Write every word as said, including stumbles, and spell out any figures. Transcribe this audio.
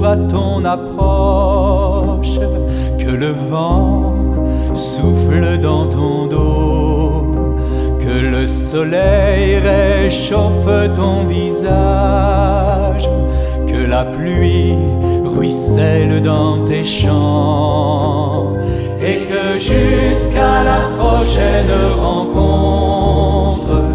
à ton approche, que le vent souffle dans ton dos, que le soleil réchauffe ton visage, que la pluie ruisselle dans tes champs, et que jusqu'à la prochaine rencontre,